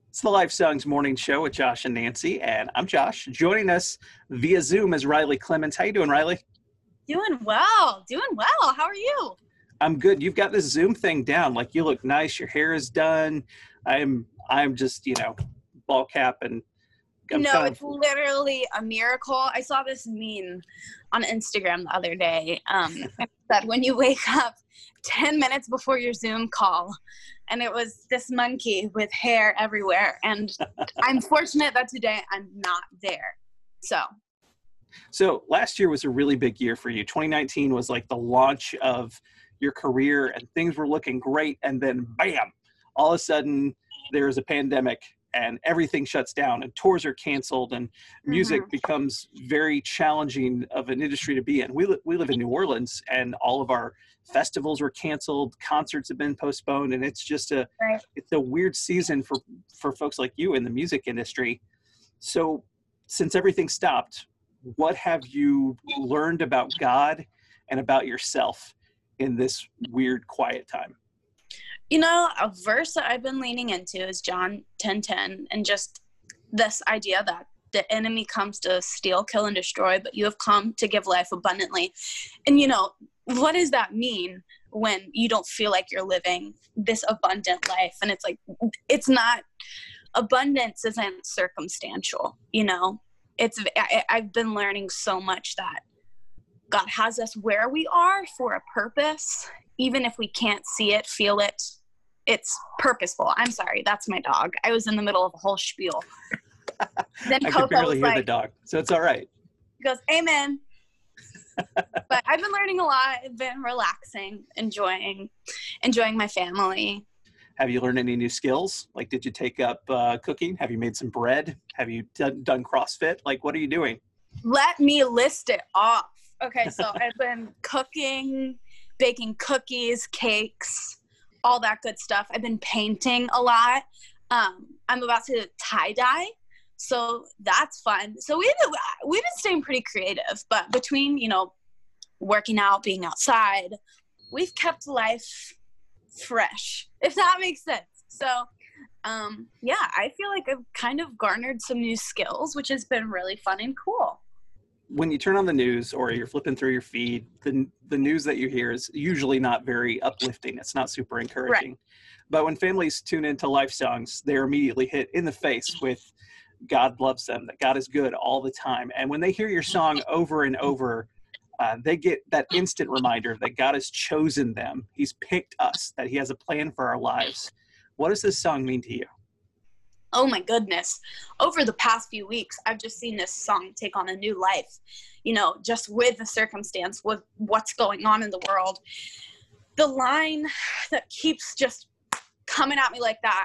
It's the Life Songs Morning Show with Josh and Nancy, and I'm Josh. Joining us via Zoom is Riley Clements. How you doing, Riley? Doing well. How are you? I'm good. You've got this Zoom thing down. Like, you look nice. Your hair is done. I'm just, ball cap and It's literally a miracle. I saw this meme on Instagram the other day that when you wake up 10 minutes before your Zoom call, and it was this monkey with hair everywhere. And I'm fortunate that today I'm not there. So last year was a really big year for you. 2019 was like the launch of your career and things were looking great. And then bam, all of a sudden there's a pandemic and everything shuts down and tours are canceled and music becomes very challenging of an industry to be in. We live in New Orleans and all of our festivals were canceled, concerts have been postponed, and it's just it's a weird season for folks like you in the music industry. So since everything stopped, what have you learned about God and about yourself in this weird, quiet time? A verse that I've been leaning into is John 10:10, and just this idea that the enemy comes to steal, kill, and destroy, but you have come to give life abundantly. And, what does that mean when you don't feel like you're living this abundant life? And it's like, it's not, abundance isn't circumstantial, I've been learning so much that God has us where we are for a purpose, even if we can't see it, feel it. It's purposeful. I'm sorry, that's my dog. I was in the middle of a whole spiel. Then I Coco can barely was hear the dog, so it's all right. He goes, amen. But I've been learning a lot. I've been relaxing, enjoying my family. Have you learned any new skills? Like, did you take up cooking? Have you made some bread? Have you done CrossFit? Like, what are you doing? Let me list it off. Okay, so I've been cooking, baking cookies, cakes, all that good stuff. I've been painting a lot. I'm about to tie-dye, so that's fun. So we've been staying pretty creative, but between, working out, being outside, we've kept life fresh, if that makes sense. So, I feel like I've kind of garnered some new skills, which has been really fun and cool. When you turn on the news or you're flipping through your feed, the news that you hear is usually not very uplifting. It's not super encouraging. Right. But when families tune into Life Songs, they're immediately hit in the face with God loves them, that God is good all the time. And when they hear your song over and over, they get that instant reminder that God has chosen them. He's picked us, that he has a plan for our lives. What does this song mean to you? Oh my goodness. Over the past few weeks, I've just seen this song take on a new life, just with the circumstance, with what's going on in the world. The line that keeps just coming at me like that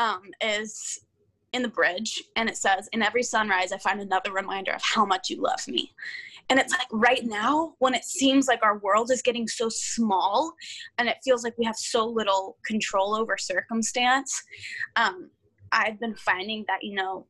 is in the bridge, and it says, "In every sunrise, I find another reminder of how much you love me." And it's like right now, when it seems like our world is getting so small and it feels like we have so little control over circumstance, I've been finding that,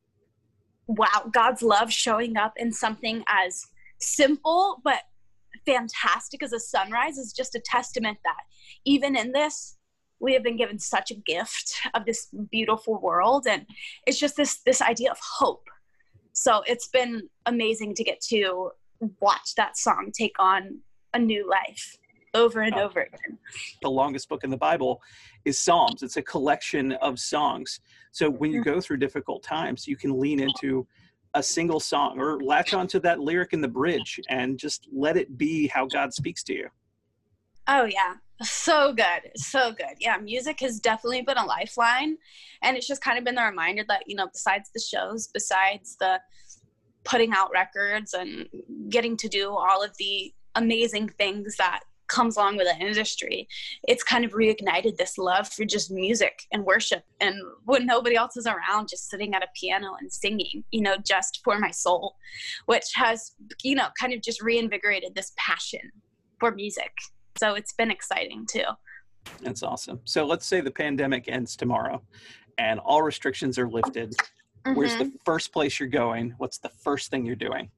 wow, God's love showing up in something as simple but fantastic as a sunrise is just a testament that even in this, we have been given such a gift of this beautiful world. And it's just this idea of hope. So it's been amazing to get to watch that song take on a new life over and over again. The longest book in the Bible is Psalms. It's a collection of songs. So when you go through difficult times, you can lean into a single song or latch onto that lyric in the bridge and just let it be how God speaks to you. Oh, yeah. So good. So good. Yeah, music has definitely been a lifeline. And it's just kind of been the reminder that, besides the shows, besides the putting out records and getting to do all of the amazing things that comes along with the industry, it's kind of reignited this love for just music and worship. And when nobody else is around, just sitting at a piano and singing, just for my soul, which has, kind of just reinvigorated this passion for music. So it's been exciting too. That's awesome. So let's say the pandemic ends tomorrow and all restrictions are lifted. Where's the first place you're going? What's the first thing you're doing?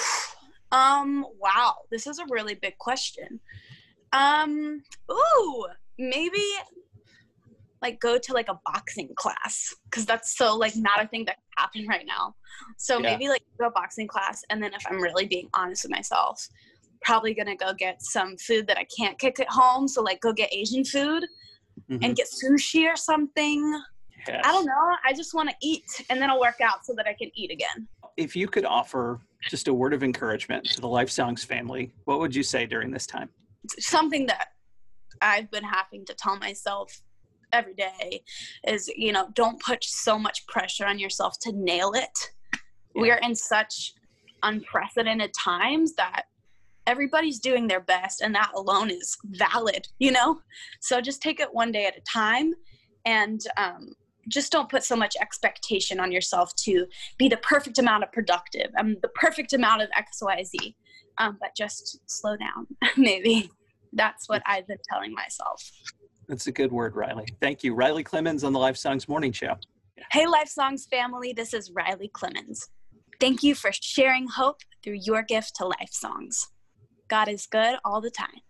Wow, this is a really big question. Maybe like go to like a boxing class, because that's so like not a thing that can happen right now. So maybe like go to a boxing class, and then if I'm really being honest with myself, probably gonna go get some food that I can't cook at home. So like go get Asian food and get sushi or something. Yes. I don't know. I just want to eat, and then I'll work out so that I can eat again. If you could offer just a word of encouragement to the Life Songs family, what would you say during this time? Something that I've been having to tell myself every day is, you know, don't put so much pressure on yourself to nail it. Yeah. We are in such unprecedented times that everybody's doing their best, and that alone is valid, you know? So just take it one day at a time, and just don't put so much expectation on yourself to be the perfect amount of productive and the perfect amount of XYZ, but just slow down. Maybe that's what I've been telling myself. That's a good word, Riley. Thank you. Riley Clemmons on the Life Songs Morning Show. Hey, Life Songs family, this is Riley Clemmons. Thank you for sharing hope through your gift to Life Songs. God is good all the time.